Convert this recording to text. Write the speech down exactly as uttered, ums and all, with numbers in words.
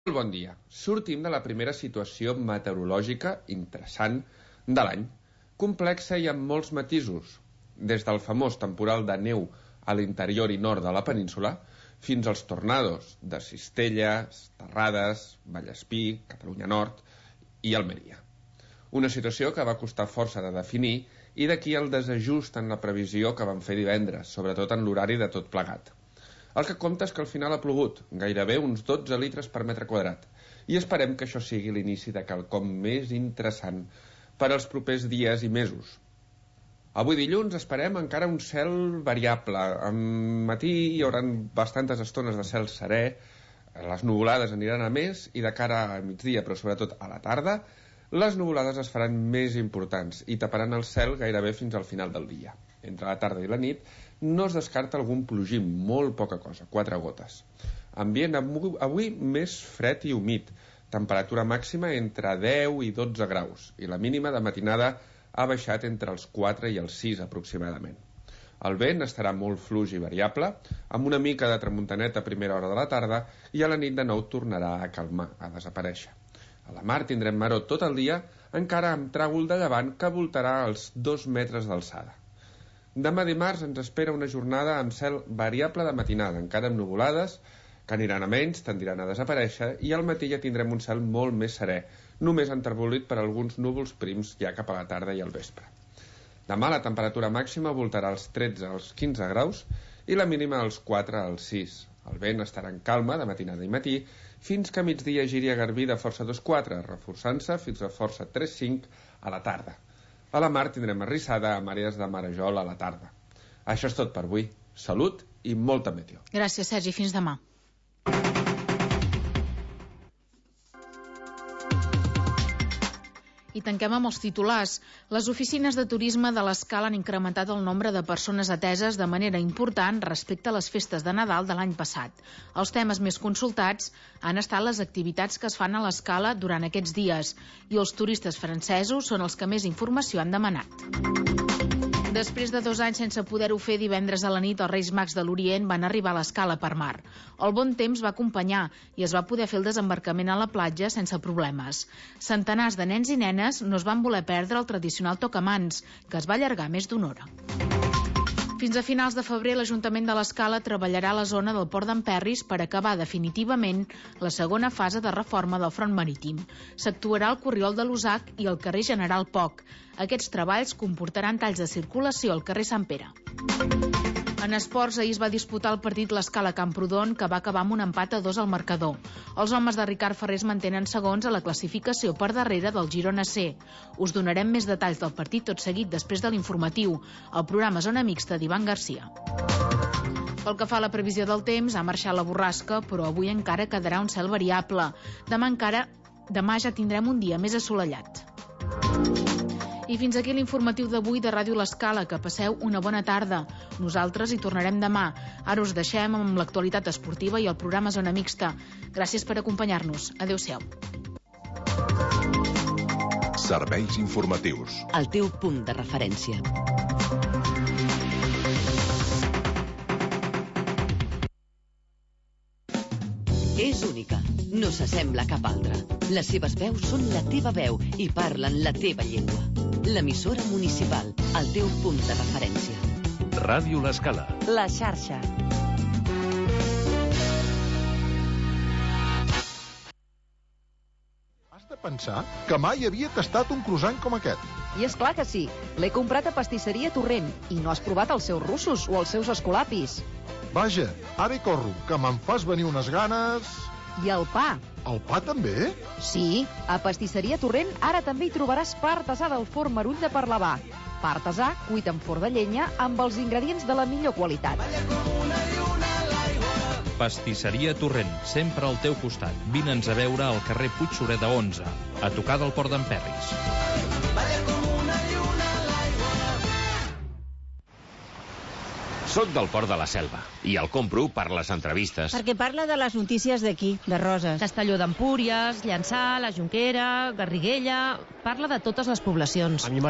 Bon dia. Sortim de la primera situació meteorològica interessant de l'any, complexa i amb molts matisos, des del famós temporal de neu a l'interior i nord de la península fins als tornados de Cistella, Terrades, Vallespí, Catalunya Nord i Almeria. Una situació que va costar força de definir i d'aquí el desajust en la previsió que vam fer divendres, sobretot en l'horari de tot plegat. El que compta és que al final ha plogut, gairebé uns dotze litres per metre quadrat, i esperem que això sigui l'inici de quelcom més interessant per als propers dies i mesos. Avui dilluns esperem encara un cel variable. Al matí hi haurà bastantes estones de cel serè, les nuvolades aniran a més, i de cara a migdia, però sobretot a la tarda, les nuvolades es faran més importants i taparan el cel gairebé fins al final del dia. Entre la tarda i la nit no es descarta algun plogim, molt poca cosa, quatre gotes. Ambient avui més fred i humit, temperatura màxima entre deu i dotze graus, i la mínima de matinada ha baixat entre els quatre i els sis aproximadament. El vent estarà molt fluix i variable, amb una mica de tramuntaneta a primera hora de la tarda, i a la nit de nou tornarà a calmar, a desaparèixer. A la mar tindrem maror tot el dia, encara amb tràgol de llevant que voltarà als dos metres d'alçada. Demà dimarts ens espera una jornada amb cel variable de matinada, encara amb nuvolades, que aniran a menys, tendiran a desaparèixer, i al matí ja tindrem un cel molt més serè, només enterbolit per alguns núvols prims ja cap a la tarda i al vespre. Demà la temperatura màxima voltarà als tretze als quinze graus i la mínima als quatre als sis. El vent estarà en calma de matinada i matí, fins que a migdia giri a garbí de força dos quatre, reforçant-se fins a força tres cinc a la tarda. A la mar tindrem arrissada amb àrees de marejol a la tarda. Això és tot per avui. Salut i molta meteo. Gràcies, Sergi. Fins demà. I tanquem amb els titulars. Les oficines de turisme de l'Escala han incrementat el nombre de persones ateses de manera important respecte a les festes de Nadal de l'any passat. Els temes més consultats han estat les activitats que es fan a l'Escala durant aquests dies, i els turistes francesos són els que més informació han demanat. Després de dos anys sense poder-ho fer, divendres a la nit els Reis Mags de l'Orient van arribar a l'Escala per mar. El bon temps va acompanyar i es va poder fer el desembarcament a la platja sense problemes. Centenars de nens i nenes no es van voler perdre el tradicional tocamans, que es va allargar més d'una hora. Fins a finals de febrer, l'Ajuntament de l'Escala treballarà a la zona del Port d'Emperris per acabar definitivament la segona fase de reforma del front marítim. S'actuarà al Corriol de l'Usac i al carrer General Poc. Aquests treballs comportaran talls de circulació al carrer Sant Pere. En esports, ahir es va disputar el partit l'Escala Camprodon, que va acabar amb un empat a dos al marcador. Els homes de Ricard Ferrés mantenen segons a la classificació per darrere del Girona C. Us donarem més detalls del partit tot seguit després de l'informatiu. El programa Zona Mixta d'Ivan Garcia. Pel que fa a la previsió del temps, ha marxat la borrasca, però avui encara quedarà un cel variable. Demà encara, demà ja tindrem un dia més assolellat. I fins aquí l'informatiu d'avui de Ràdio L'Escala. Que passeu una bona tarda. Nosaltres hi tornarem demà. Ara us deixem amb l'actualitat esportiva i el programa Zona Mixta. Gràcies per acompanyar-nos. Adéu-siau. Serveis informatius. El teu punt de referència. És única. No s'assembla a cap altra. Les seves veus són la teva veu i parlen la teva llengua. L'emissora municipal, el teu punt de referència. Ràdio L'Escala. La xarxa. Has de pensar que mai havia tastat un croissant com aquest. I és clar que sí. L'he comprat a Pastisseria Torrent i no has provat els seus russos o els seus escolapis. Vaja, ara hi corro, que me'n fas venir unes ganes... I el pa. El pa també? Sí, a Pastisseria Torrent ara també hi trobaràs pa artesà del forn Marull de Parlavà. Pa artesà cuit en forn de llenya amb els ingredients de la millor qualitat. Pastisseria Torrent, sempre al teu costat. Vine'ns a veure al carrer Puig Sureda onze, a tocar del Port d'Emperris. Soc del Port de la Selva i el compro per les entrevistes. Perquè parla de les notícies d'aquí, de Roses. Castelló d'Empúries, Llançà, la Jonquera, Garriguella... Parla de totes les poblacions. A mi